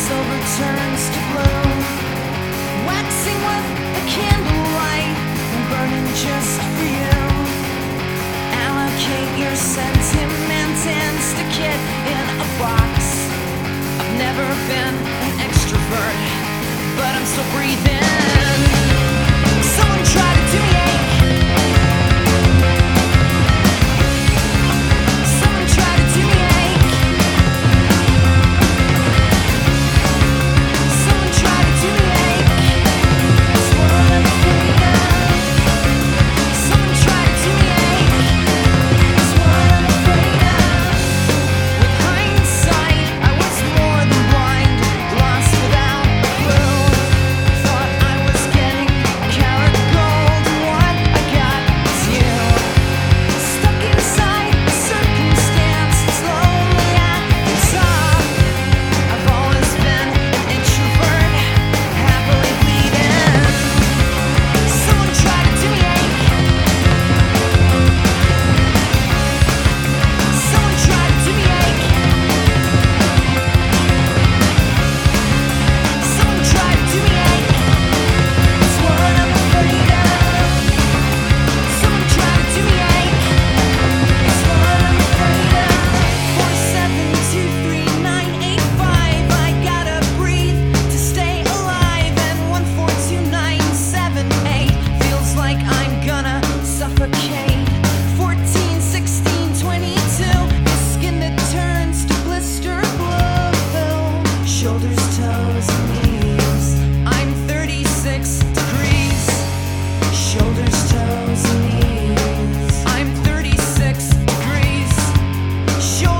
silver turns to blue, waxing with the candlelight and burning just for you. Allocate your sentiment and stick it in a box. I've never been an extrovert, but I'm still breathing. Someone try to do me ache. Someone try to do me ache. Someone try to do me ache. That's what I'm afraid of. Someone try to do me ache. That's what I'm afraid of. With hindsight, I was more than blind, lost without a clue. Thought I was getting carat gold, and what I got was you. Stuck inside a circumstance, it's lonely at the top. I've always been an introvert, happily bleeding. Someone try to do me ache. Someone try to do me ache. Someone try to do me ache. That's what I'm afraid of. Someone try to do me ache. That's what I'm afraid of. 4723985. I gotta breathe to stay alive. And 1429778 feels like I'm gonna suffocate. 14, 16, 22. The skin that turns to blister blue. Shoulders, toes, and knees. I'm 36 degrees. Shoulders, toes, and knees. I'm 36 degrees. Shoulders,